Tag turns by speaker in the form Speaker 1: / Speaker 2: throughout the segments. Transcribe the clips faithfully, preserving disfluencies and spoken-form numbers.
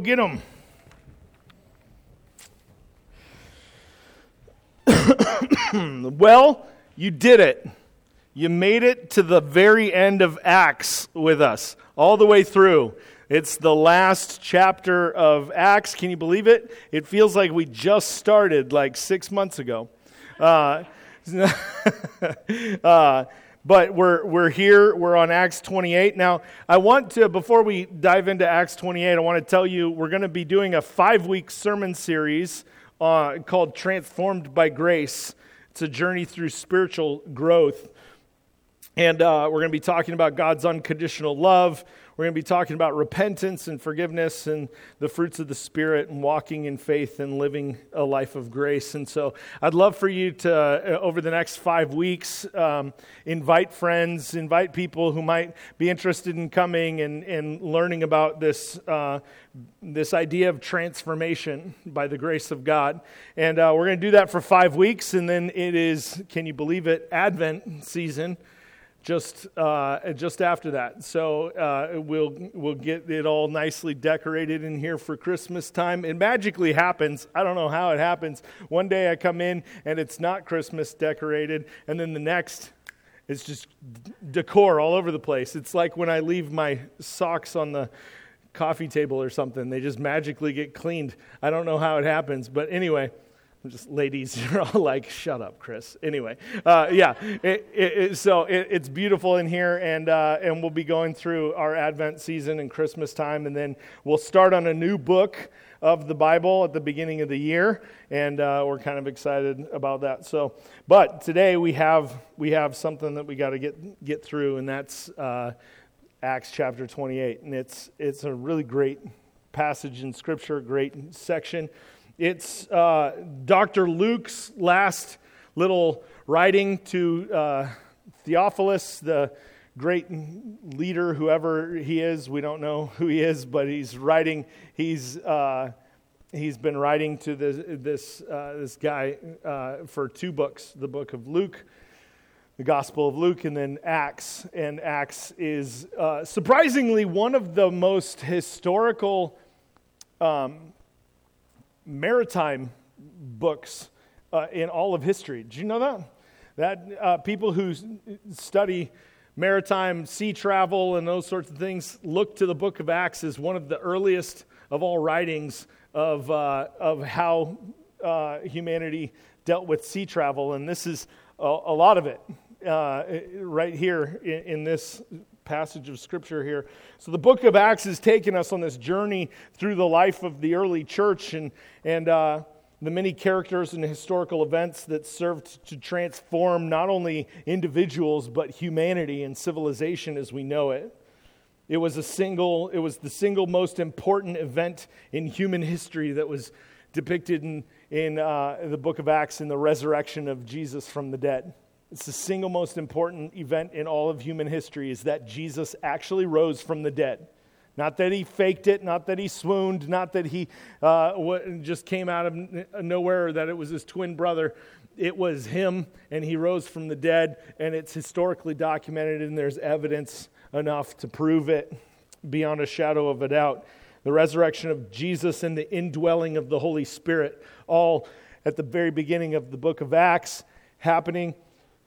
Speaker 1: get them. Well, you did it. You made it to the very end of Acts with us, all the way through. It's the last chapter of Acts. Can you believe it? It feels like we just started like six months ago. Uh, uh, but we're we're here. We're on Acts twenty-eight. Now, I want to, before we dive into Acts twenty-eight, I want to tell you we're going to be doing a five-week sermon series uh, called Transformed by Grace. It's a journey through spiritual growth. And uh, we're going to be talking about God's unconditional love. We're going to be talking about repentance and forgiveness and the fruits of the Spirit and walking in faith and living a life of grace. And so I'd love for you to, uh, over the next five weeks, um, invite friends, invite people who might be interested in coming and, and learning about this uh, this idea of transformation by the grace of God. And uh, we're going to do that for five weeks. And then it is, can you believe it, Advent season. Just uh, just after that, so uh, we'll we'll get it all nicely decorated in here for Christmas time. It magically happens. I don't know how it happens. One day I come in and it's not Christmas decorated, and then the next, it's just decor all over the place. It's like when I leave my socks on the coffee table or something; they just magically get cleaned. I don't know how it happens, but anyway. Just ladies, you're all like, shut up, Chris. Anyway, uh, yeah, it, it, it, so it, it's beautiful in here, and uh, and we'll be going through our Advent season and Christmas time, and then we'll start on a new book of the Bible at the beginning of the year, and uh, we're kind of excited about that. So, but today we have we have something that we got to get get through, and that's uh, Acts chapter twenty-eight, and it's it's a really great passage in Scripture, great section. It's uh, Doctor Luke's last little writing to uh, Theophilus, the great leader, whoever he is. We don't know who he is, but he's writing. He's uh, he's been writing to this this uh, this guy uh, for two books: the book of Luke, the Gospel of Luke, and then Acts. And Acts is uh, surprisingly one of the most historical Um, maritime books uh, in all of history. Did you know that? That uh, people who study maritime sea travel and those sorts of things look to the book of Acts as one of the earliest of all writings of uh, of how uh, humanity dealt with sea travel, and this is a, a lot of it uh, right here in, in this passage of Scripture here. So the book of Acts has taken us on this journey through the life of the early church and and uh, the many characters and historical events that served to transform not only individuals but humanity and civilization as we know it. It was a single. It was the single most important event in human history that was depicted in in uh, the book of Acts in the resurrection of Jesus from the dead. It's the single most important event in all of human history is that Jesus actually rose from the dead. Not that he faked it, not that he swooned, not that he uh, just came out of nowhere or that it was his twin brother. It was him, and he rose from the dead, and it's historically documented, and there's evidence enough to prove it beyond a shadow of a doubt. The resurrection of Jesus and the indwelling of the Holy Spirit, all at the very beginning of the book of Acts, happening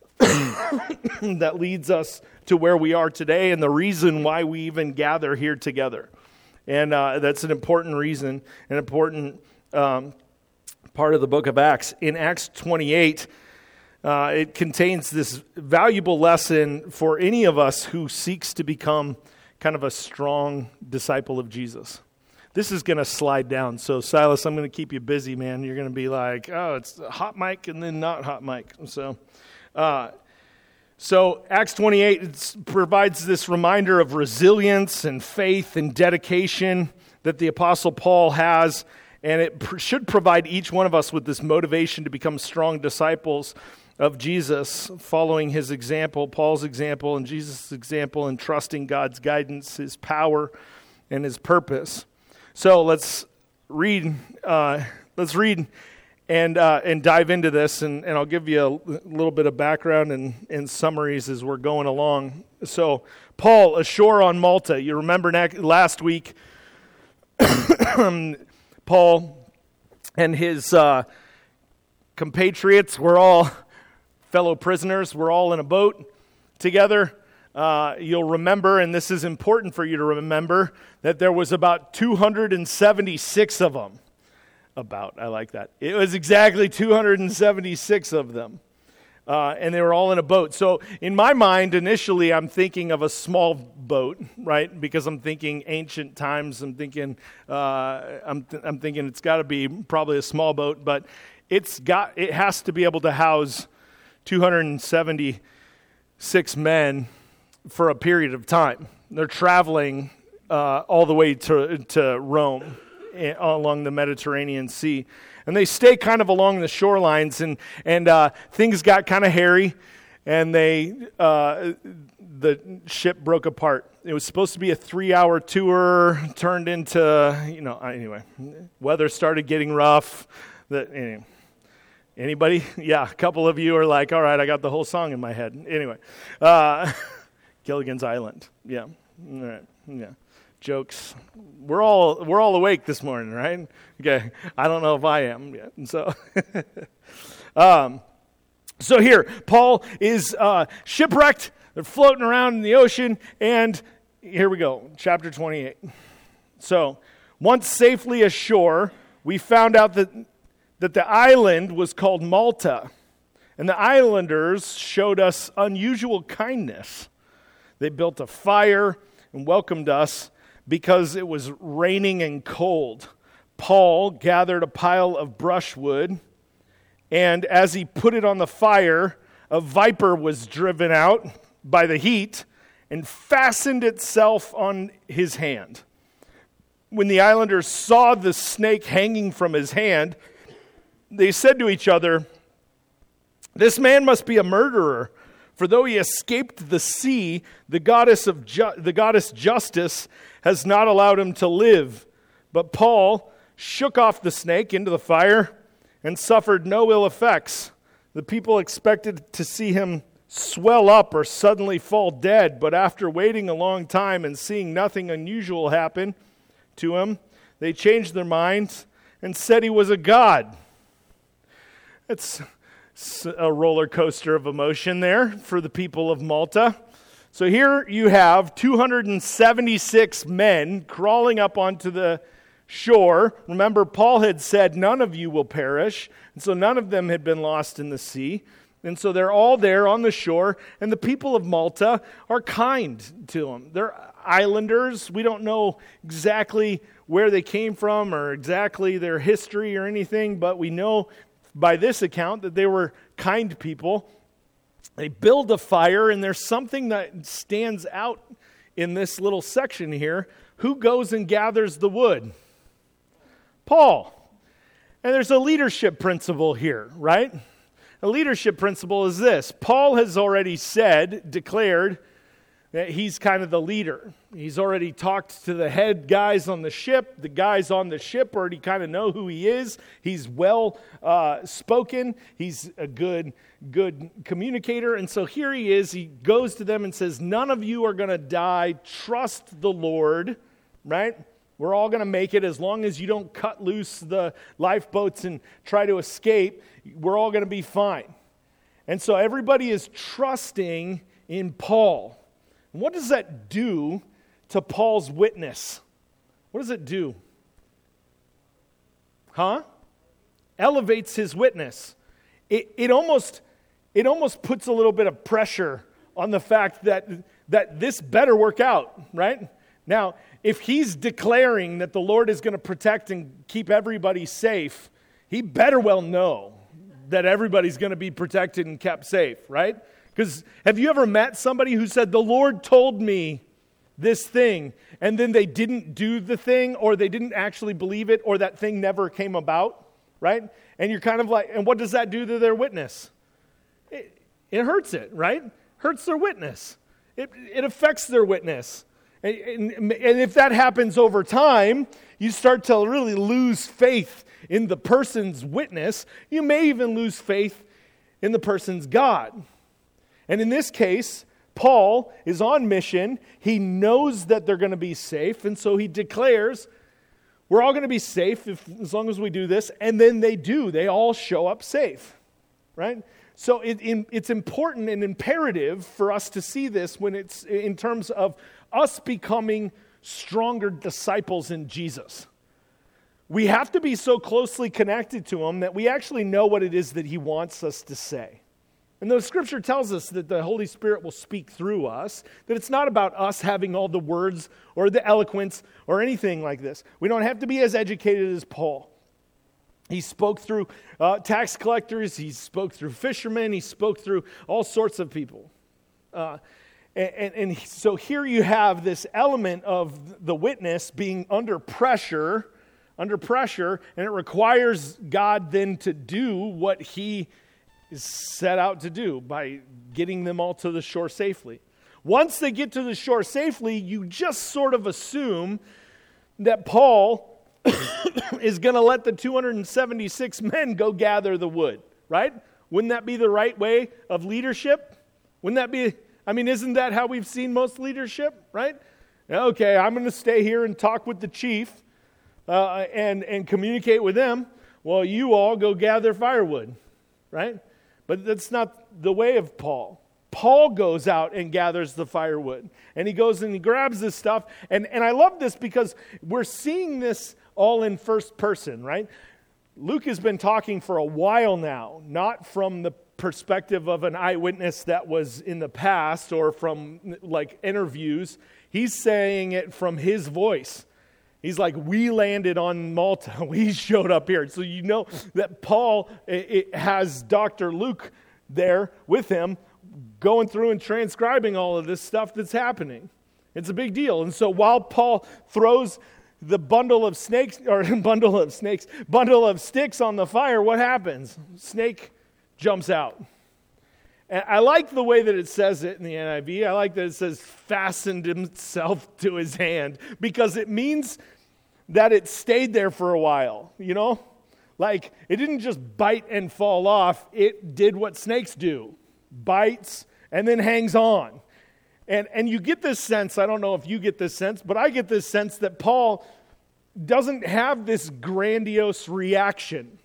Speaker 1: that leads us to where we are today and the reason why we even gather here together. And uh, that's an important reason, an important um, part of the book of Acts. In Acts twenty-eight, uh, it contains this valuable lesson for any of us who seeks to become kind of a strong disciple of Jesus. This is going to slide down. So, Silas, I'm going to keep you busy, man. You're going to be like, oh, it's hot mic and then not hot mic. So... Uh, so Acts twenty-eight it's, provides this reminder of resilience and faith and dedication that the Apostle Paul has, and it pr- should provide each one of us with this motivation to become strong disciples of Jesus, following his example, Paul's example, and Jesus' example, and trusting God's guidance, his power, and his purpose. So let's read. Uh, let's read. And uh, and dive into this, and, and I'll give you a little bit of background and, and summaries as we're going along. So, Paul, ashore on Malta. You remember last week, Paul and his uh, compatriots were all fellow prisoners. We're all in a boat together. Uh, you'll remember, and this is important for you to remember, that there was about two hundred seventy-six of them. About, I like that. It was exactly two hundred seventy-six of them. Uh, and they were all in a boat. So in my mind, initially, I'm thinking of a small boat, right? Because I'm thinking ancient times. I'm thinking, uh, I'm, th- I'm thinking it's got to be probably a small boat, but it's got, it has to be able to house two hundred seventy-six men for a period of time. They're traveling uh, all the way to to Rome eh, along the Mediterranean Sea. And they stay kind of along the shorelines, and and uh, things got kind of hairy, and they uh, the ship broke apart. It was supposed to be a three-hour tour, turned into, you know, anyway, weather started getting rough. That anyway. Anybody? Yeah, a couple of you are like, all right, I got the whole song in my head. Anyway, uh, Gilligan's Island. Yeah, all right, yeah. Jokes. We're all we're all awake this morning, right? Okay. I don't know if I am yet. And so, um, so here, Paul is uh, shipwrecked. They're floating around in the ocean, and here we go, chapter twenty-eight. So, once safely ashore, we found out that that the island was called Malta, and the islanders showed us unusual kindness. They built a fire and welcomed us because it was raining and cold. Paul gathered a pile of brushwood, and as he put it on the fire, a viper was driven out by the heat and fastened itself on his hand. When the islanders saw the snake hanging from his hand, they said to each other, "This man must be a murderer, for though he escaped the sea, the goddess of ju- the goddess Justice has not allowed him to live." But Paul shook off the snake into the fire and suffered no ill effects. The people expected to see him swell up or suddenly fall dead, but after waiting a long time and seeing nothing unusual happen to him, they changed their minds and said he was a god. It's a roller coaster of emotion there for the people of Malta. So here you have two hundred seventy-six men crawling up onto the shore. Remember, Paul had said, none of you will perish. And so none of them had been lost in the sea. And so they're all there on the shore. And the people of Malta are kind to them. They're islanders. We don't know exactly where they came from or exactly their history or anything, but we know by this account that they were kind people. They build a fire, and there's something that stands out in this little section here. Who goes and gathers the wood? Paul. And there's a leadership principle here, right? A leadership principle is this. Paul has already said, declared, that he's kind of the leader. He's already talked to the head guys on the ship. The guys on the ship already kind of know who he is. He's well uh, spoken. He's a good, good communicator. And so here he is. He goes to them and says, none of you are going to die. Trust the Lord, right? We're all going to make it as long as you don't cut loose the lifeboats and try to escape. We're all going to be fine. And so everybody is trusting in Paul. What does that do to Paul's witness? What does it do? Huh? Elevates his witness. It, it almost it almost puts a little bit of pressure on the fact that, that this better work out, right? Now, if he's declaring that the Lord is going to protect and keep everybody safe, he better well know that everybody's going to be protected and kept safe, right? Because have you ever met somebody who said, the Lord told me this thing, and then they didn't do the thing, or they didn't actually believe it, or that thing never came about, right? And you're kind of like, and what does that do to their witness? It, it hurts it, right? Hurts their witness. It, it affects their witness. And, and, and if that happens over time, you start to really lose faith in the person's witness. You may even lose faith in the person's God. And in this case, Paul is on mission. He knows that they're going to be safe, and so he declares, We're all going to be safe if, as long as we do this. And then they do. They all show up safe, right? So it, in, it's important and imperative for us to see this when it's in terms of us becoming stronger disciples in Jesus. We have to be so closely connected to him that we actually know what it is that he wants us to say. And the scripture tells us that the Holy Spirit will speak through us, that it's not about us having all the words or the eloquence or anything like this. We don't have to be as educated as Paul. He spoke through uh, tax collectors, he spoke through fishermen, he spoke through all sorts of people. Uh, and, and, and so here you have this element of the witness being under pressure, under pressure, and it requires God then to do what he is set out to do by getting them all to the shore safely. Once they get to the shore safely, you just sort of assume that Paul is going to let the two hundred seventy-six men go gather the wood, right? Wouldn't that be the right way of leadership? Wouldn't that be, I mean, isn't that how we've seen most leadership, right? Okay, I'm going to stay here and talk with the chief uh, and, and communicate with them. Well, you all go gather firewood, right? But that's not the way of Paul. Paul goes out and gathers the firewood. And he goes and he grabs this stuff. And, and I love this because we're seeing this all in first person, right? Luke has been talking for a while now, not from the perspective of an eyewitness that was in the past or from like interviews. He's saying it from his voice. He's like, we landed on Malta. We showed up here. So you know that Paul it, it has Doctor Luke there with him going through and transcribing all of this stuff that's happening. It's a big deal. And so while Paul throws the bundle of snakes, or bundle of snakes, bundle of sticks on the fire, what happens? Snake jumps out. And I like the way that it says it in the N I V. I like that it says fastened himself to his hand because it means that it stayed there for a while, you know? Like, it didn't just bite and fall off. It did what snakes do. Bites and then hangs on. And, and you get this sense, I don't know if you get this sense, but I get this sense that Paul doesn't have this grandiose reaction.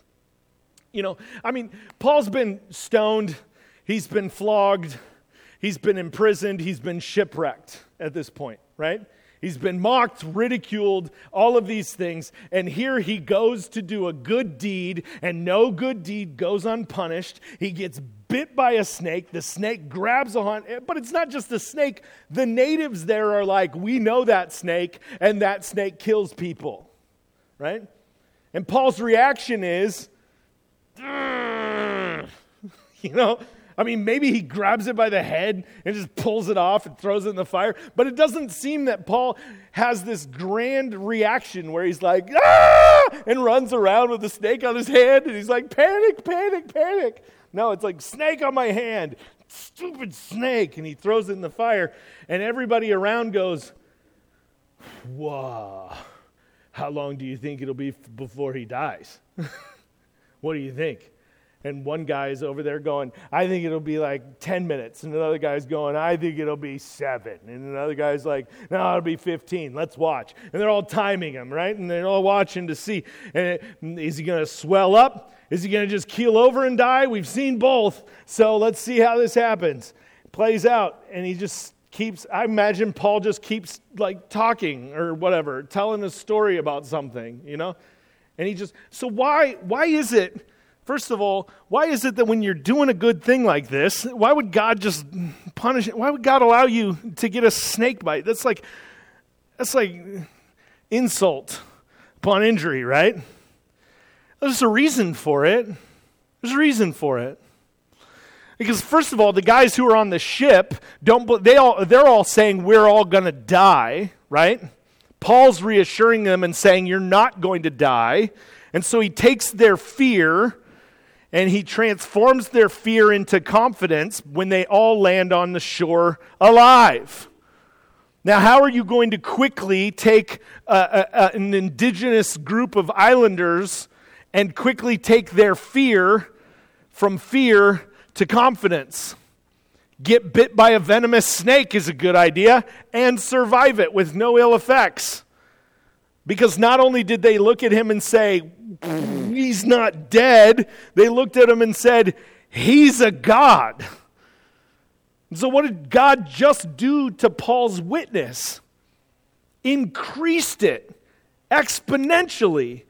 Speaker 1: You know, I mean, Paul's been stoned. He's been flogged, he's been imprisoned, he's been shipwrecked at this point, right? He's been mocked, ridiculed, all of these things, and here he goes to do a good deed, and no good deed goes unpunished. He gets bit by a snake, the snake grabs a hold, but it's not just the snake. The natives there are like, we know that snake, and that snake kills people, right? And Paul's reaction is, you know, I mean, maybe he grabs it by the head and just pulls it off and throws it in the fire. But it doesn't seem that Paul has this grand reaction where he's like, ah! And runs around with the snake on his hand. And he's like, panic, panic, panic. No, it's like, snake on my hand. Stupid snake. And he throws it in the fire. And everybody around goes, whoa, how long do you think it'll be before he dies? What do you think? And one guy's over there going, I think it'll be like ten minutes. And another guy's going, I think it'll be seven. And another guy's like, no, it'll be fifteen. Let's watch. And they're all timing him, right? And they're all watching to see, and it, is he going to swell up? Is he going to just keel over and die? We've seen both. So let's see how this happens. Plays out, and he just keeps, I imagine Paul just keeps like talking or whatever, telling a story about something, you know? And he just, so why, why is it, first of all, why is it that when you're doing a good thing like this, why would God just punish it? Why would God allow you to get a snake bite? That's like, that's like insult upon injury, right? There's a reason for it. There's a reason for it. Because first of all, the guys who are on the ship, don't they all they're all saying we're all going to die, right? Paul's reassuring them and saying you're not going to die. And so he takes their fear and he transforms their fear into confidence when they all land on the shore alive. Now, how are you going to quickly take a, a, an indigenous group of islanders and quickly take their fear from fear to confidence? Get bit by a venomous snake is a good idea and survive it with no ill effects. Because not only did they look at him and say, he's not dead, they looked at him and said, he's a god. So what did God just do to Paul's witness? Increased it exponentially.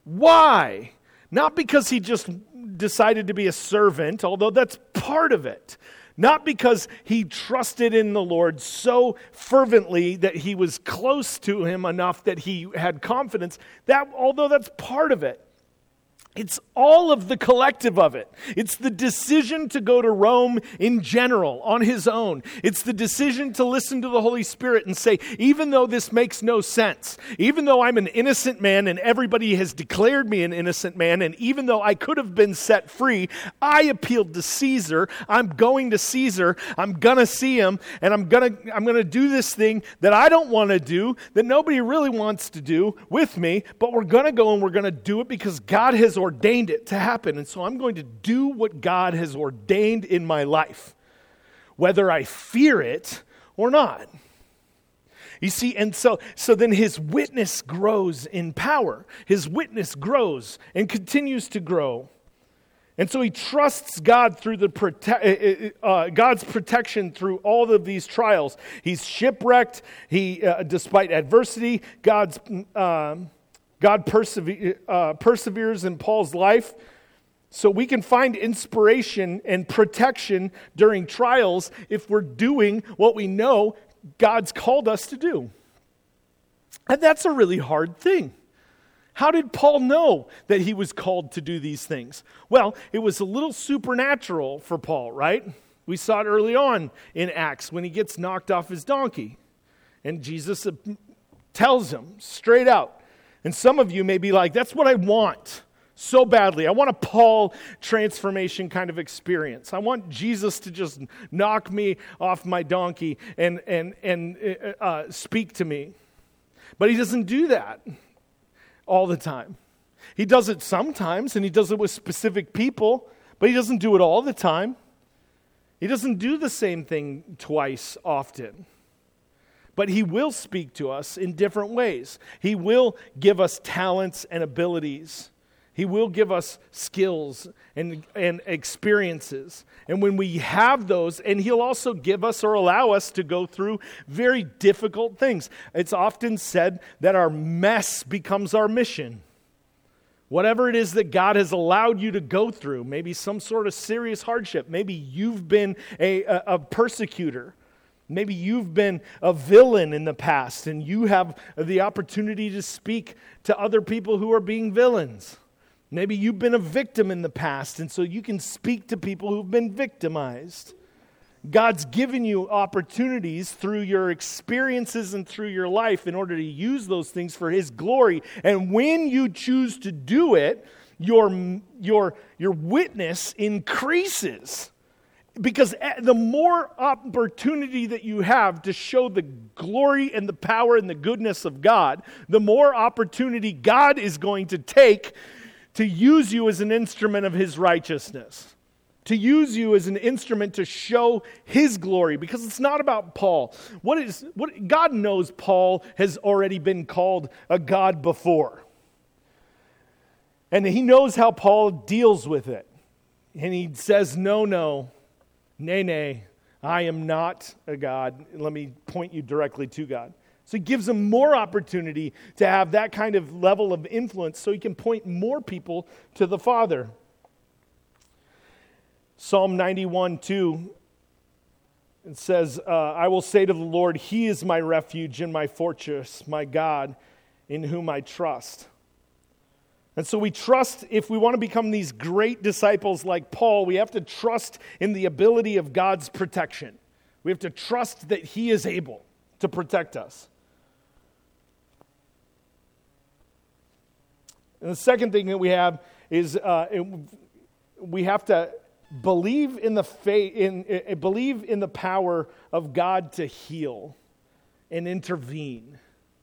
Speaker 1: Why? Not because he just decided to be a servant, although that's part of it. Not because he trusted in the Lord so fervently that he was close to him enough that he had confidence. That, although that's part of it. It's all of the collective of it. It's the decision to go to Rome in general, on his own. It's the decision to listen to the Holy Spirit and say, even though this makes no sense, even though I'm an innocent man and everybody has declared me an innocent man, and even though I could have been set free, I appealed to Caesar. I'm going to Caesar. I'm going to see him, and I'm going to I'm going to do this thing that I don't want to do, that nobody really wants to do with me, but we're going to go and we're going to do it because God has ordained ordained it to happen. And so I'm going to do what God has ordained in my life, whether I fear it or not. You see, and so so then his witness grows in power. His witness grows and continues to grow. And so he trusts God through the prote- uh, God's protection through all of these trials. He's shipwrecked. He, uh, despite adversity, God's uh, God persever- uh, perseveres in Paul's life. So we can find inspiration and protection during trials if we're doing what we know God's called us to do. And that's a really hard thing. How did Paul know that he was called to do these things? Well, it was a little supernatural for Paul, right? We saw it early on in Acts when he gets knocked off his donkey. And Jesus tells him straight out. And some of you may be like, that's what I want so badly. I want a Paul transformation kind of experience. I want Jesus to just knock me off my donkey and, and, and uh, speak to me. But he doesn't do that all the time. He does it sometimes, and he does it with specific people, but he doesn't do it all the time. He doesn't do the same thing twice often. But he will speak to us in different ways. He will give us talents and abilities. He will give us skills and, and experiences. And when we have those, and he'll also give us or allow us to go through very difficult things. It's often said that our mess becomes our mission. Whatever it is that God has allowed you to go through, maybe some sort of serious hardship. Maybe you've been a, a, a persecutor. Maybe you've been a villain in the past and you have the opportunity to speak to other people who are being villains. Maybe you've been a victim in the past and so you can speak to people who've been victimized. God's given you opportunities through your experiences and through your life in order to use those things for His glory. And when you choose to do it, your, your, your witness increases. Because the more opportunity that you have to show the glory and the power and the goodness of God, the more opportunity God is going to take to use you as an instrument of His righteousness, to use you as an instrument to show His glory. Because it's not about Paul. What is what God knows Paul has already been called a god before. And He knows how Paul deals with it. And He says, no, no. Nay, nay, I am not a God. Let me point you directly to God. So he gives him more opportunity to have that kind of level of influence so he can point more people to the Father. Psalm ninety-one two, it says, uh, I will say to the Lord, He is my refuge and my fortress, my God, in whom I trust. And so we trust, if we want to become these great disciples like Paul, we have to trust in the ability of God's protection. We have to trust that He is able to protect us. And the second thing that we have is uh, it, we have to believe in the faith, in, in believe in the power of God to heal and intervene.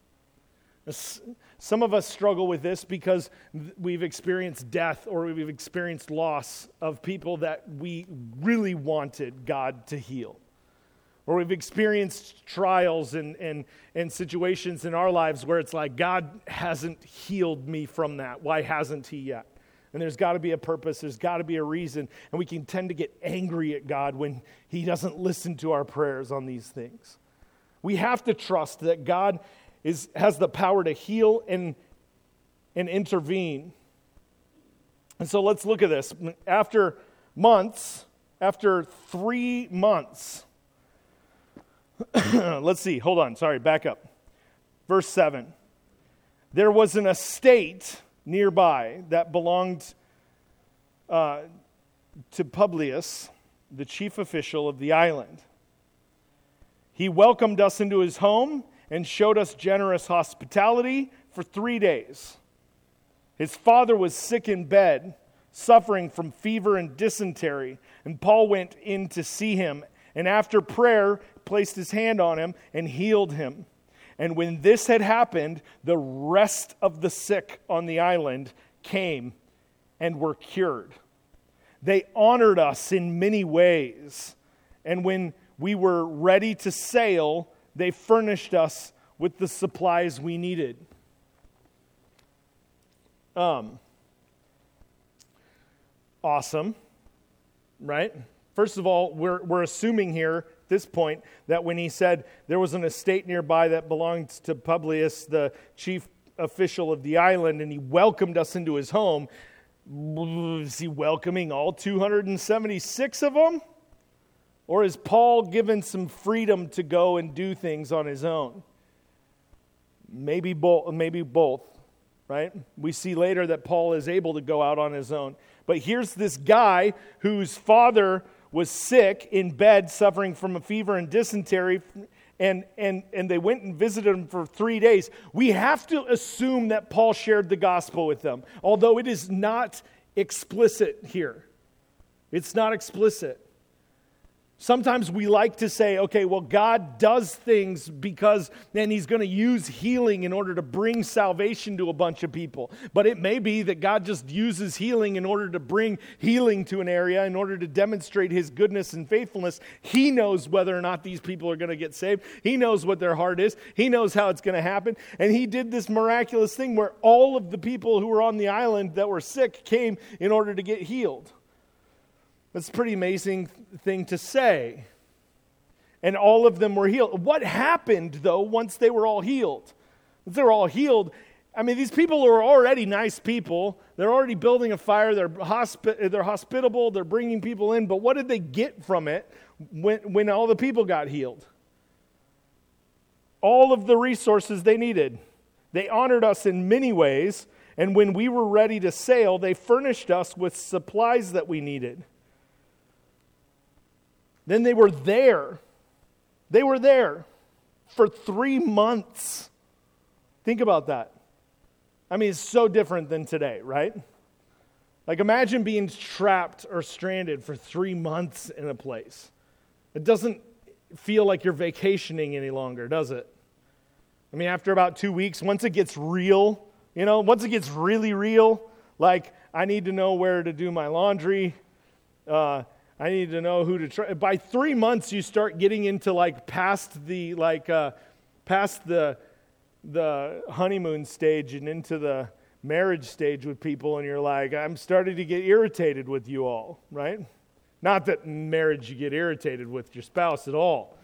Speaker 1: Some of us struggle with this because we've experienced death or we've experienced loss of people that we really wanted God to heal. Or we've experienced trials and, and, and situations in our lives where it's like, God hasn't healed me from that. Why hasn't he yet? And there's got to be a purpose. There's got to be a reason. And we can tend to get angry at God when he doesn't listen to our prayers on these things. We have to trust that God is has the power to heal and, and intervene. And so let's look at this. After months, after three months, let's see, hold on, sorry, back up. Verse seven. There was an estate nearby that belonged uh, to Publius, the chief official of the island. He welcomed us into his home and showed us generous hospitality for three days. His father was sick in bed, suffering from fever and dysentery, and Paul went in to see him, and after prayer, placed his hand on him and healed him. And when this had happened, the rest of the sick on the island came and were cured. They honored us in many ways, and when we were ready to sail, they furnished us with the supplies we needed. Um, awesome, right? First of all, we're we're assuming here at this point that when he said there was an estate nearby that belonged to Publius, the chief official of the island, and he welcomed us into his home, is he welcoming all two hundred seventy-six of them? Or is Paul given some freedom to go and do things on his own? Maybe both, maybe both, right? We see later that Paul is able to go out on his own. But here's this guy whose father was sick in bed, suffering from a fever and dysentery, and, and, and they went and visited him for three days. We have to assume that Paul shared the gospel with them, although it is not explicit here. It's not explicit. Sometimes we like to say, okay, well, God does things because then he's going to use healing in order to bring salvation to a bunch of people. But it may be that God just uses healing in order to bring healing to an area, in order to demonstrate his goodness and faithfulness. He knows whether or not these people are going to get saved. He knows what their heart is. He knows how it's going to happen. And he did this miraculous thing where all of the people who were on the island that were sick came in order to get healed. That's a pretty amazing thing to say. And all of them were healed. What happened, though, once they were all healed? Once they were all healed, I mean, these people are already nice people. They're already building a fire. They're, hospi- they're hospitable. They're bringing people in. But what did they get from it when, when all the people got healed? All of the resources they needed. They honored us in many ways. And when we were ready to sail, they furnished us with supplies that we needed. Then they were there. They were there for three months. Think about that. I mean, it's so different than today, right? Like, imagine being trapped or stranded for three months in a place. It doesn't feel like you're vacationing any longer, does it? I mean, after about two weeks, once it gets real, you know, once it gets really real, like, I need to know where to do my laundry, uh, I need to know who to try. By three months, you start getting into like past the like uh, past the the honeymoon stage and into the marriage stage with people, and you're like, I'm starting to get irritated with you all, right? Not that in marriage you get irritated with your spouse at all.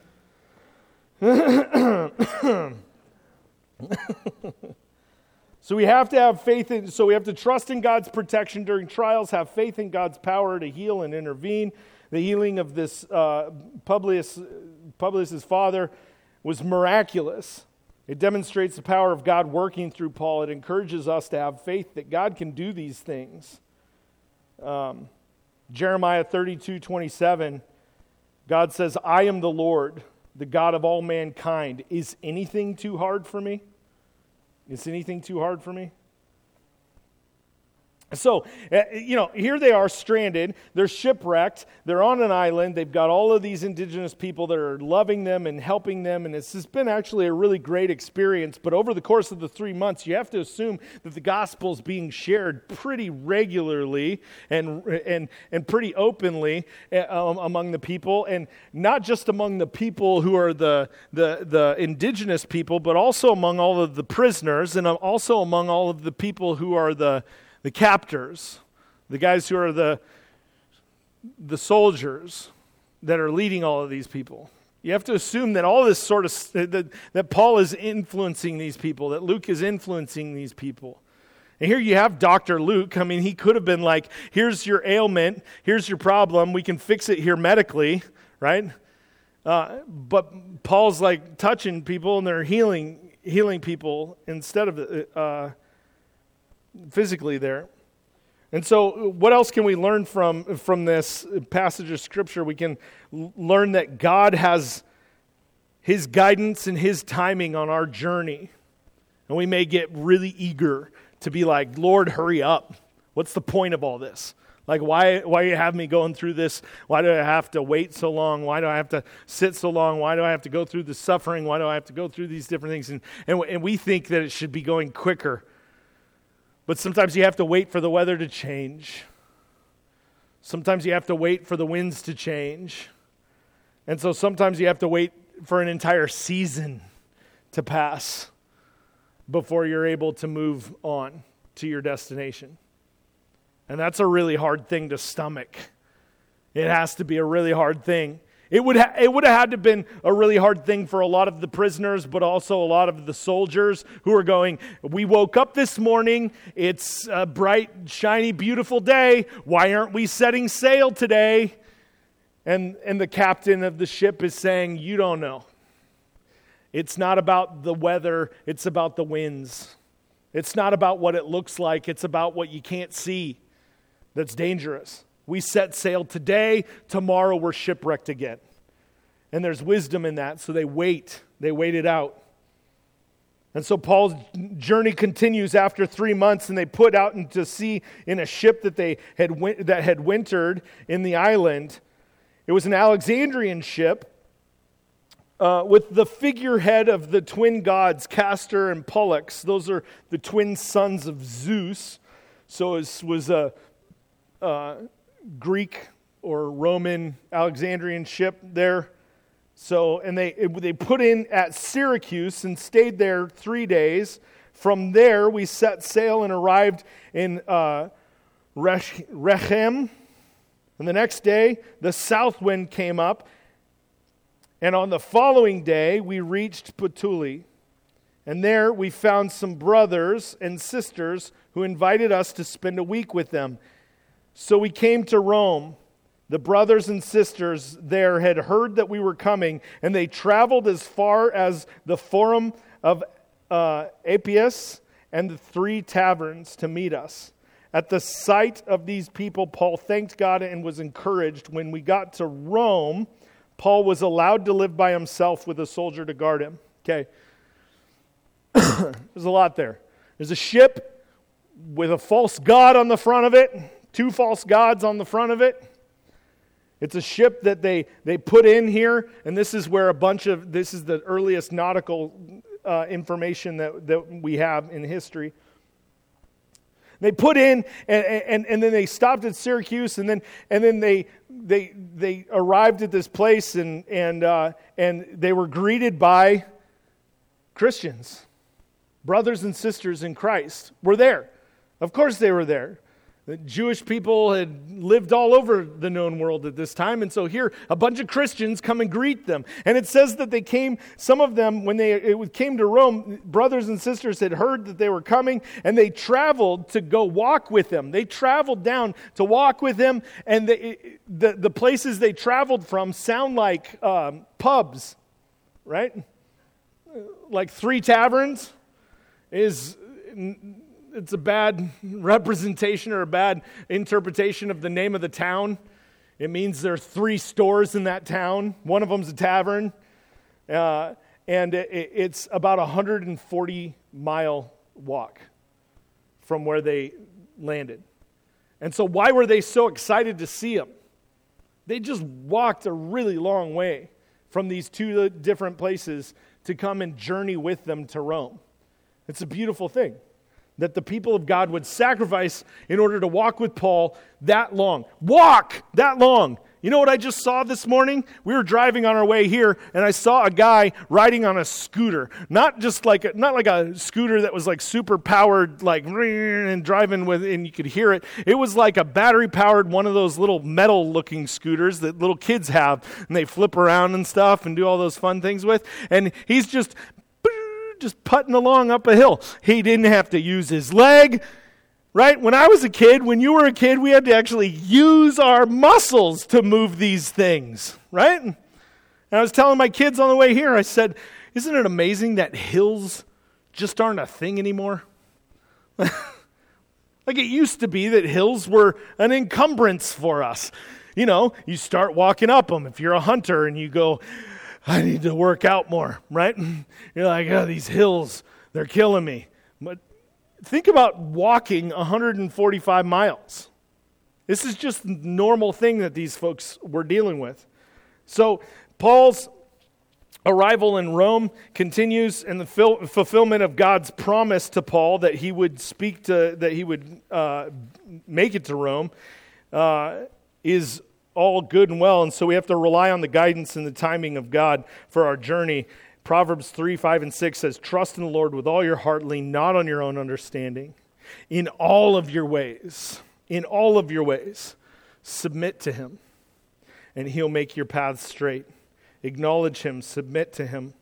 Speaker 1: So we have to have faith in, so we have to trust in God's protection during trials, have faith in God's power to heal and intervene. The healing of this uh, Publius, Publius's father was miraculous. It demonstrates the power of God working through Paul. It encourages us to have faith that God can do these things. Um, Jeremiah thirty-two twenty-seven, God says, I am the Lord, the God of all mankind. Is anything too hard for me? Is anything too hard for me? So, uh, you know, here they are stranded. They're shipwrecked. They're on an island. They've got all of these indigenous people that are loving them and helping them. And it's just been actually a really great experience. But over the course of the three months, you have to assume that the gospel is being shared pretty regularly and and and pretty openly uh, among the people. And not just among the people who are the, the, the indigenous people, but also among all of the prisoners and also among all of the people who are the The captors, the guys who are the, the soldiers that are leading all of these people. You have to assume that all this sort of, that, that Paul is influencing these people, that Luke is influencing these people. And here you have Doctor Luke. I mean, he could have been like, here's your ailment, here's your problem, we can fix it here medically, right? Uh, but Paul's like touching people and they're healing, healing people instead of uh, physically there. And so what else can we learn from, from this passage of Scripture? We can l- learn that God has His guidance and His timing on our journey. And we may get really eager to be like, Lord, hurry up. What's the point of all this? Like, why why do you have me going through this? Why do I have to wait so long? Why do I have to sit so long? Why do I have to go through the suffering? Why do I have to go through these different things? And, and, and we think that it should be going quicker. But sometimes you have to wait for the weather to change. Sometimes you have to wait for the winds to change. And so sometimes you have to wait for an entire season to pass before you're able to move on to your destination. And that's a really hard thing to stomach. It has to be a really hard thing. It would ha- it would have had to have been a really hard thing for a lot of the prisoners, but also a lot of the soldiers who are going, we woke up this morning, it's a bright, shiny, beautiful day, why aren't we setting sail today? And, and the captain of the ship is saying, you don't know. It's not about the weather, it's about the winds. It's not about what it looks like, it's about what you can't see that's dangerous. We set sail today, tomorrow we're shipwrecked again. And there's wisdom in that, so they wait. They wait it out. And so Paul's journey continues after three months, and they put out into sea in a ship that they had win- that had wintered in the island. It was an Alexandrian ship uh, with the figurehead of the twin gods, Castor and Pollux. Those are the twin sons of Zeus. So it was a... Uh, Greek or Roman Alexandrian ship there. So, and they they put in at Syracuse and stayed there three days. From there, we set sail and arrived in uh, Rechem. And the next day, the south wind came up. And on the following day, we reached Puteoli. And there we found some brothers and sisters who invited us to spend a week with them. So we came to Rome. The brothers and sisters there had heard that we were coming, and they traveled as far as the Forum of uh, Appius and the Three Taverns to meet us. At the sight of these people, Paul thanked God and was encouraged. When we got to Rome, Paul was allowed to live by himself with a soldier to guard him. Okay. There's a lot there. There's a ship with a false god on the front of it. Two false gods on the front of it. It's a ship that they, they put in here, and this is where a bunch of, this is the earliest nautical uh, information that, that we have in history. They put in, and, and, and then they stopped at Syracuse, and then and then they they they arrived at this place, and and uh, and they were greeted by Christians, brothers and sisters in Christ. Were there, of course they were there. The Jewish people had lived all over the known world at this time, and so here a bunch of Christians come and greet them. And it says that they came, some of them, when they it came to Rome, brothers and sisters had heard that they were coming, and they traveled to go walk with them. They traveled down to walk with them, and they, the, the places they traveled from sound like um, pubs, right? Like Three Taverns is... It's a bad representation or a bad interpretation of the name of the town. It means there are three stores in that town. One of them's a tavern. Uh, and it, it's about a one hundred forty mile walk from where they landed. And so why were they so excited to see him? They just walked a really long way from these two different places to come and journey with them to Rome. It's a beautiful thing that the people of God would sacrifice in order to walk with Paul that long. Walk that long. You know what I just saw this morning? We were driving on our way here, and I saw a guy riding on a scooter. Not just like a, not like a scooter that was like super powered, like and driving with, and you could hear it. It was like a battery powered one of those little metal looking scooters that little kids have, and they flip around and stuff and do all those fun things with. And he's just just putting along up a hill. He didn't have to use his leg. Right? When I was a kid, when you were a kid, we had to actually use our muscles to move these things. Right? And I was telling my kids on the way here, I said, isn't it amazing that hills just aren't a thing anymore? Like it used to be that hills were an encumbrance for us. You know, you start walking up them if you're a hunter and you go, I need to work out more, right? You're like, oh, these hills, they're killing me. But think about walking one hundred forty-five miles. This is just the normal thing that these folks were dealing with. So Paul's arrival in Rome continues in the fil- fulfillment of God's promise to Paul that he would speak to, that he would uh, make it to Rome, uh, is all good and well. And so we have to rely on the guidance and the timing of God for our journey. Proverbs three, five, and six says, trust in the Lord with all your heart, lean not on your own understanding. In all of your ways, in all of your ways, submit to him, and he'll make your paths straight. Acknowledge him, submit to him.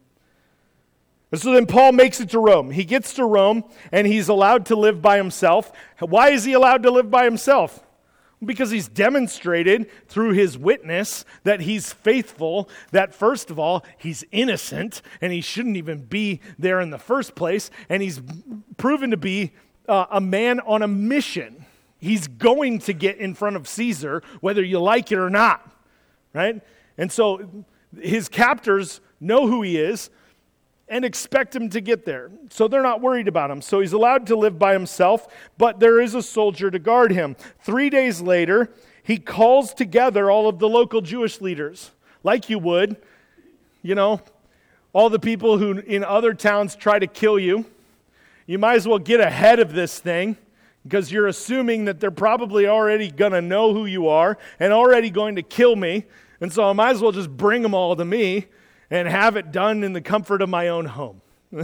Speaker 1: And so then Paul makes it to Rome. He gets to Rome, and he's allowed to live by himself. Why is he allowed to live by himself? Because he's demonstrated through his witness that he's faithful, that first of all, he's innocent, and he shouldn't even be there in the first place, and he's proven to be uh, a man on a mission. He's going to get in front of Caesar, whether you like it or not, right? And so his captors know who he is and expect him to get there. So they're not worried about him. So he's allowed to live by himself, but there is a soldier to guard him. Three days later, he calls together all of the local Jewish leaders, like you would, you know, all the people who in other towns try to kill you. You might as well get ahead of this thing because you're assuming that they're probably already going to know who you are and already going to kill me. And so I might as well just bring them all to me and have it done in the comfort of my own home.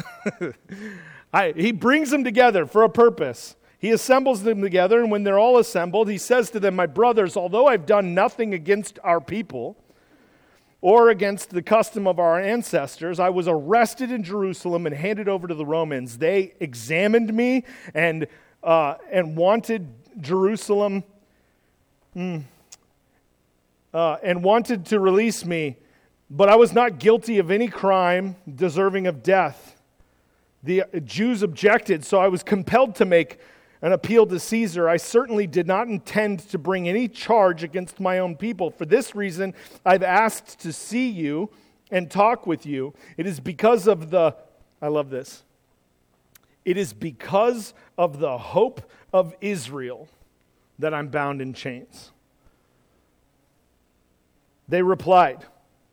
Speaker 1: I, he brings them together for a purpose. He assembles them together, and when they're all assembled, he says to them, my brothers, although I've done nothing against our people or against the custom of our ancestors, I was arrested in Jerusalem and handed over to the Romans. They examined me and uh, and wanted Jerusalem mm, uh, and wanted to release me. But I was not guilty of any crime deserving of death. The Jews objected, so I was compelled to make an appeal to Caesar. I certainly did not intend to bring any charge against my own people. For this reason, I've asked to see you and talk with you. It is because of the, I love this, it is because of the hope of Israel that I'm bound in chains. They replied,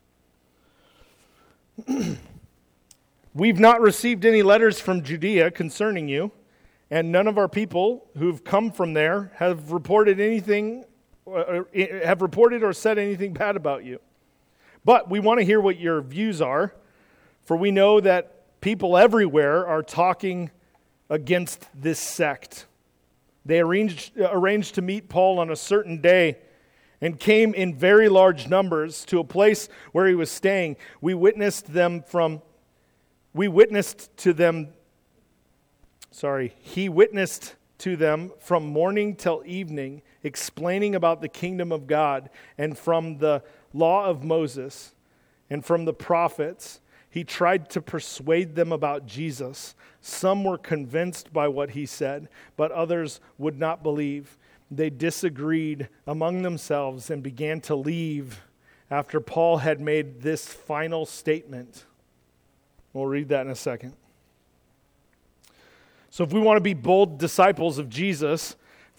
Speaker 1: we've not received any letters from Judea concerning you, and none of our people who've come from there have reported anything, uh, have reported or said anything bad about you. But we want to hear what your views are, for we know that people everywhere are talking against this sect. They arranged, uh, arranged to meet Paul on a certain day and came in very large numbers to a place where he was staying. We witnessed them from, we witnessed to them, sorry, he witnessed to them from morning till evening, explaining about the kingdom of God, and from the law of Moses, and from the prophets. He tried to persuade them about Jesus. Some were convinced by what he said, but others would not believe. They disagreed among themselves and began to leave after Paul had made this final statement. We'll read that in a second. So if we want to be bold disciples of Jesus, if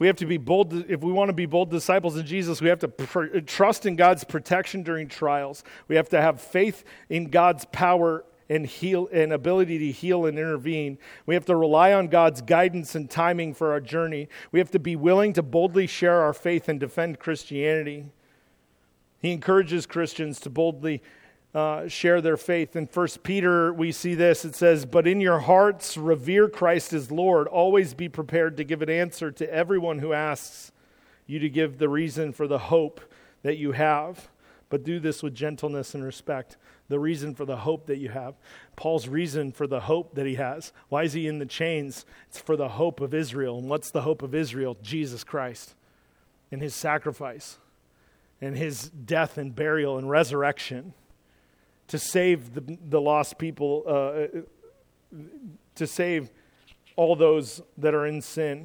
Speaker 1: we have to be bold, if we want to be bold disciples of Jesus, we have to pr- trust in God's protection during trials. We have to have faith in God's power and heal and ability to heal and intervene. We have to rely on God's guidance and timing for our journey. We have to be willing to boldly share our faith and defend Christianity. He encourages Christians to boldly uh, share their faith. In First Peter, we see this. It says, "But in your hearts revere Christ as Lord. Always be prepared to give an answer to everyone who asks you to give the reason for the hope that you have. But do this with gentleness and respect." The reason for the hope that you have. Paul's reason for the hope that he has. Why is he in the chains? It's for the hope of Israel. And what's the hope of Israel? Jesus Christ and his sacrifice and his death and burial and resurrection to save the, the lost people, uh, to save all those that are in sin.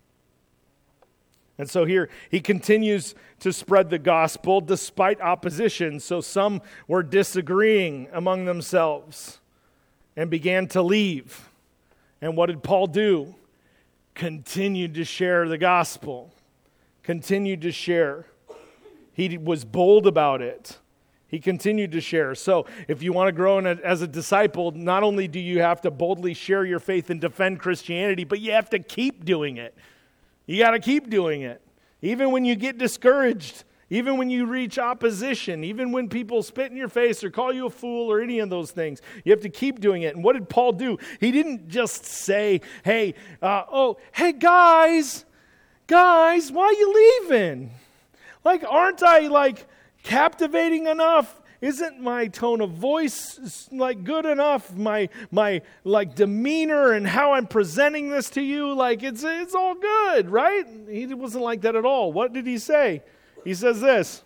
Speaker 1: And so here, he continues to spread the gospel despite opposition. So some were disagreeing among themselves and began to leave. And what did Paul do? Continued to share the gospel. Continued to share. He was bold about it. He continued to share. So if you want to grow in a, as a disciple, not only do you have to boldly share your faith and defend Christianity, but you have to keep doing it. You got to keep doing it. Even when you get discouraged, even when you reach opposition, even when people spit in your face or call you a fool or any of those things, you have to keep doing it. And what did Paul do? He didn't just say, hey, uh, oh, hey, guys, guys, why are you leaving? Like, aren't I, like, captivating enough? Isn't my tone of voice like good enough? My my like demeanor and how I'm presenting this to you, like it's it's all good, right? He wasn't like that at all. What did he say? He says this: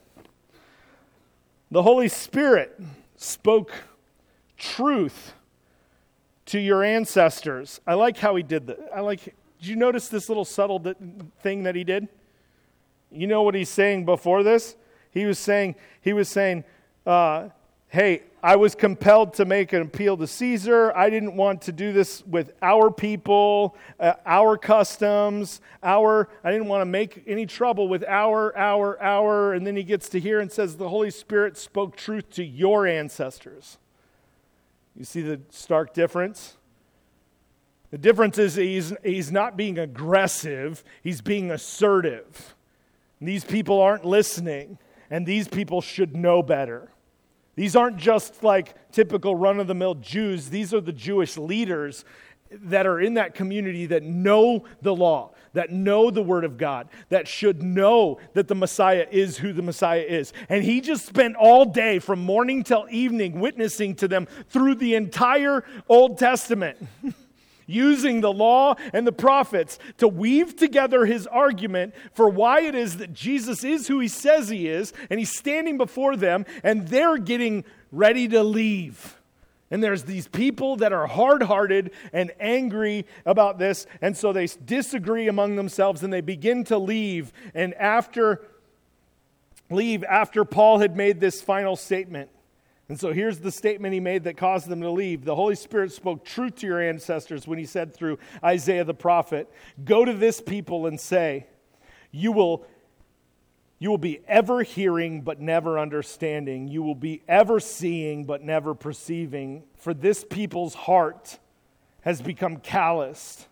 Speaker 1: the Holy Spirit spoke truth to your ancestors. I like how he did that. I like. Did you notice this little subtle thing that he did? You know what he's saying before this? He was saying he was saying. Uh, hey, I was compelled to make an appeal to Caesar. I didn't want to do this with our people, uh, our customs, our, I didn't want to make any trouble with our, our, our. And then he gets to here and says, the Holy Spirit spoke truth to your ancestors. You see the stark difference? The difference is he's, he's not being aggressive, he's being assertive. And these people aren't listening. And these people should know better. These aren't just like typical run-of-the-mill Jews. These are the Jewish leaders that are in that community that know the law, that know the Word of God, that should know that the Messiah is who the Messiah is. And he just spent all day from morning till evening witnessing to them through the entire Old Testament. Using the law and the prophets to weave together his argument for why it is that Jesus is who he says he is, and he's standing before them, and they're getting ready to leave. And there's these people that are hard-hearted and angry about this, and so they disagree among themselves, and they begin to leave. And after leave, after Paul had made this final statement, and so here's the statement he made that caused them to leave. The Holy Spirit spoke truth to your ancestors when he said through Isaiah the prophet, go to this people and say, you will, you will be ever hearing but never understanding. You will be ever seeing but never perceiving. For this people's heart has become calloused.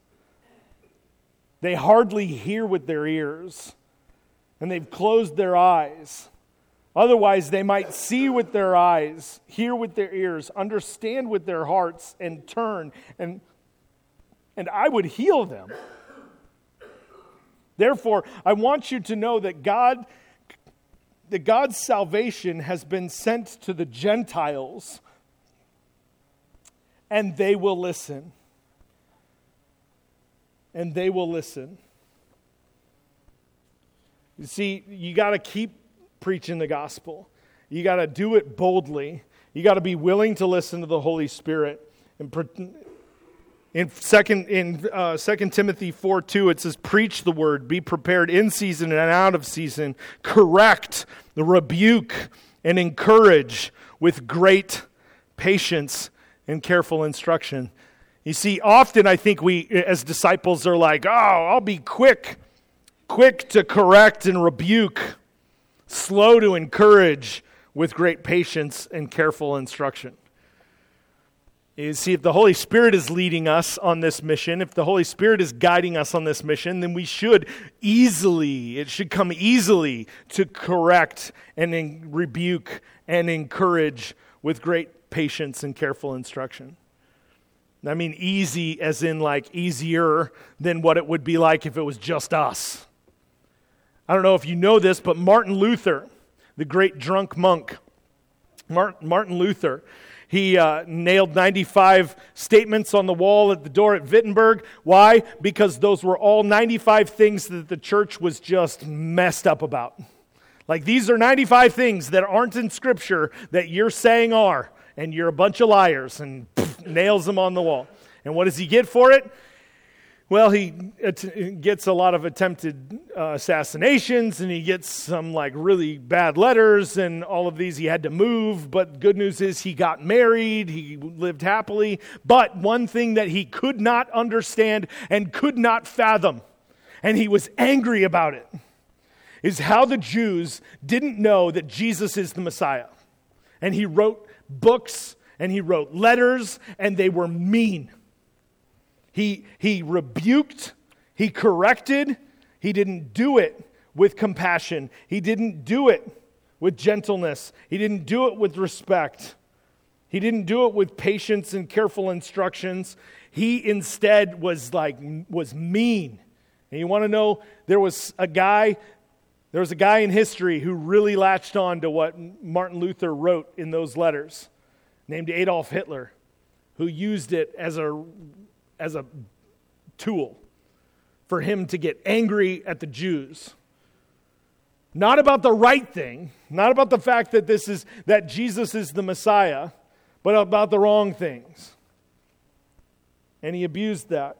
Speaker 1: They hardly hear with their ears, and they've closed their eyes. Otherwise, they might see with their eyes, hear with their ears, understand with their hearts, and turn, and, and I would heal them. Therefore, I want you to know that God, that God's salvation has been sent to the Gentiles, and they will listen. And they will listen. You see, you got to keep preaching the gospel. You got to do it boldly. You got to be willing to listen to the Holy Spirit. And in second in uh, Second Timothy four two, it says, "Preach the word, be prepared in season and out of season, correct, rebuke, and encourage with great patience and careful instruction." You see, often I think we as disciples are like, "Oh, I'll be quick quick to correct and rebuke, slow to encourage, with great patience and careful instruction. You see, if the Holy Spirit is leading us on this mission, if the Holy Spirit is guiding us on this mission, then we should easily, it should come easily to correct and in, rebuke and encourage with great patience and careful instruction. I mean easy as in like easier than what it would be like if it was just us. I don't know if you know this, but Martin Luther, the great drunk monk, Martin Luther, he uh, nailed ninety-five statements on the wall at the door at Wittenberg. Why? Because those were all ninety-five things that the church was just messed up about. Like, these are ninety-five things that aren't in Scripture that you're saying are, and you're a bunch of liars, and pff, nails them on the wall. And what does he get for it? Well, he gets a lot of attempted uh, assassinations, and he gets some like really bad letters and all of these. He had to move, but good news is he got married, he lived happily. But one thing that he could not understand and could not fathom, and he was angry about it, is how the Jews didn't know that Jesus is the Messiah. And he wrote books, and he wrote letters, and they were mean. He, he rebuked, he corrected, he didn't do it with compassion. He didn't do it with gentleness. He didn't do it with respect. He didn't do it with patience and careful instructions. He instead was like, was mean. And you want to know, there was a guy, there was a guy in history who really latched on to what Martin Luther wrote in those letters, named Adolf Hitler, who used it as a as a tool for him to get angry at the Jews. Not about the right thing, not about the fact that this is that Jesus is the Messiah, but about the wrong things. And he abused that.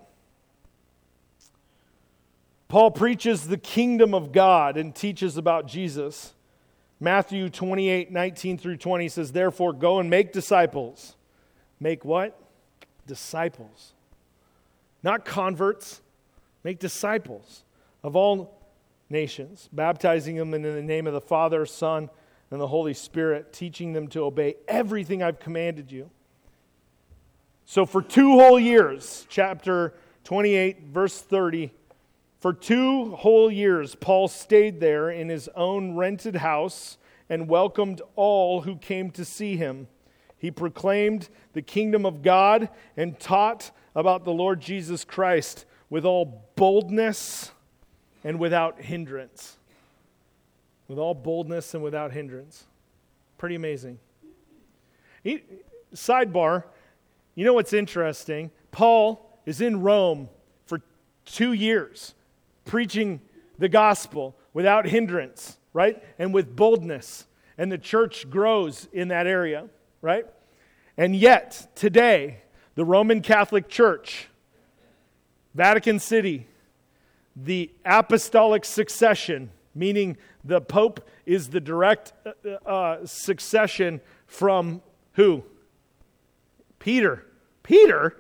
Speaker 1: Paul preaches the kingdom of God and teaches about Jesus. Matthew twenty-eight, nineteen through twenty says, "Therefore go and make disciples." Make what? Disciples. Not converts. Make disciples of all nations, baptizing them in the name of the Father, Son, and the Holy Spirit, teaching them to obey everything I've commanded you. So for two whole years, chapter twenty-eight, verse thirty, for two whole years, Paul stayed there in his own rented house and welcomed all who came to see him. He proclaimed the kingdom of God and taught about the Lord Jesus Christ with all boldness and without hindrance. With all boldness and without hindrance. Pretty amazing. He, sidebar, you know what's interesting? Paul is in Rome for two years preaching the gospel without hindrance, right? And with boldness. And the church grows in that area, right? And yet, today, the Roman Catholic Church, Vatican City, the apostolic succession, meaning the Pope is the direct uh, succession from who? Peter. Peter?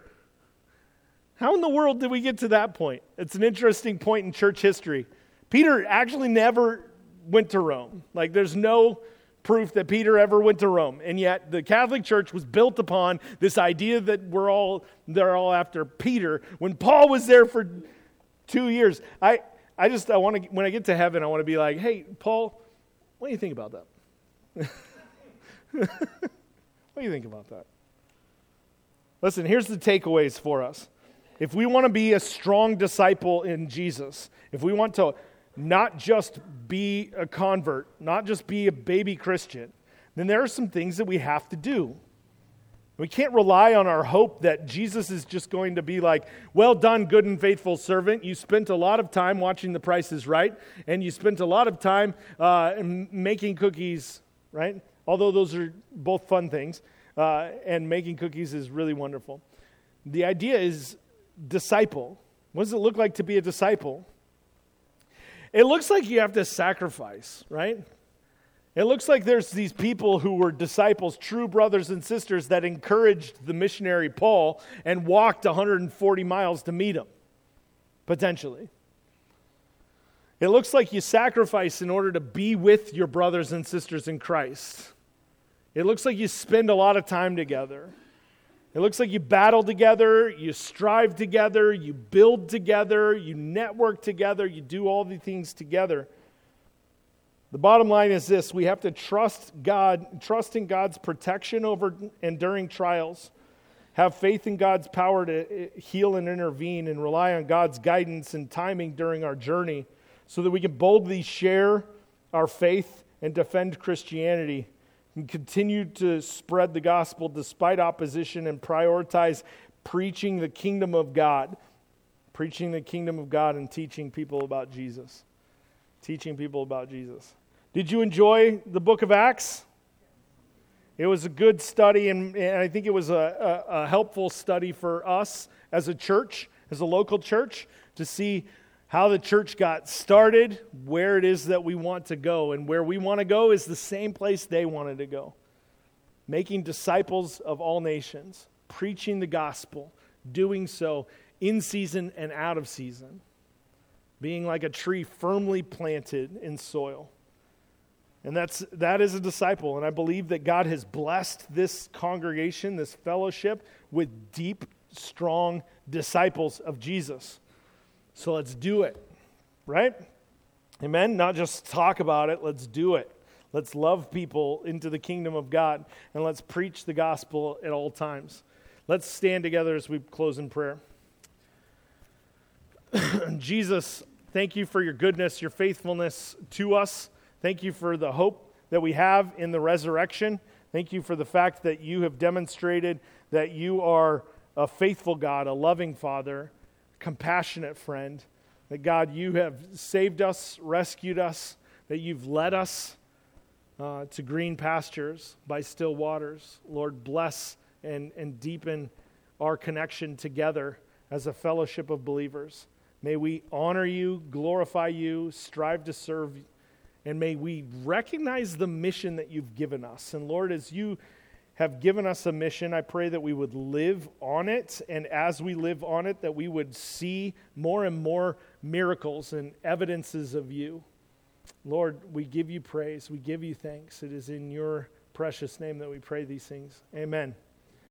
Speaker 1: How in the world did we get to that point? It's an interesting point in church history. Peter actually never went to Rome. Like, there's no proof that Peter ever went to Rome. And yet the Catholic Church was built upon this idea that we're all they're all after Peter. When Paul was there for two years, I I just I want to when I get to heaven, I want to be like, hey, Paul, what do you think about that? What do you think about that? Listen, here's the takeaways for us. If we want to be a strong disciple in Jesus, if we want to not just be a convert, not just be a baby Christian, then there are some things that we have to do. We can't rely on our hope that Jesus is just going to be like, well done, good and faithful servant. You spent a lot of time watching The Price is Right, and you spent a lot of time uh, making cookies, right? Although those are both fun things, uh, and making cookies is really wonderful. The idea is disciple. What does it look like to be a disciple? It looks like you have to sacrifice, right? It looks like there's these people who were disciples, true brothers and sisters that encouraged the missionary Paul and walked one hundred forty miles to meet him, potentially. It looks like you sacrifice in order to be with your brothers and sisters in Christ. It looks like you spend a lot of time together. It looks like you battle together, you strive together, you build together, you network together, you do all the things together. The bottom line is this: we have to trust God, trust in God's protection over and during trials. Have faith in God's power to heal and intervene, and rely on God's guidance and timing during our journey so that we can boldly share our faith and defend Christianity and continue to spread the gospel despite opposition and prioritize preaching the kingdom of God. Preaching the kingdom of God and teaching people about Jesus. Teaching people about Jesus. Did you enjoy the book of Acts? It was a good study, and, and I think it was a, a, a helpful study for us as a church, as a local church, to see how the church got started, where it is that we want to go. And where we want to go is the same place they wanted to go. Making disciples of all nations, preaching the gospel, doing so in season and out of season, being like a tree firmly planted in soil. And that's that is a disciple. And I believe that God has blessed this congregation, this fellowship, with deep, strong disciples of Jesus. So let's do it, right? Amen? Not just talk about it, let's do it. Let's love people into the kingdom of God, and let's preach the gospel at all times. Let's stand together as we close in prayer. Jesus, thank you for your goodness, your faithfulness to us. Thank you for the hope that we have in the resurrection. Thank you for the fact that you have demonstrated that you are a faithful God, a loving Father, compassionate friend, that God, you have saved us, rescued us, that you've led us uh, to green pastures by still waters. Lord, bless and, and deepen our connection together as a fellowship of believers. May we honor you, glorify you, strive to serve you. And may we recognize the mission that you've given us. And Lord, as you have given us a mission, I pray that we would live on it. And as we live on it, that we would see more and more miracles and evidences of you. Lord, we give you praise. We give you thanks. It is in your precious name that we pray these things. Amen.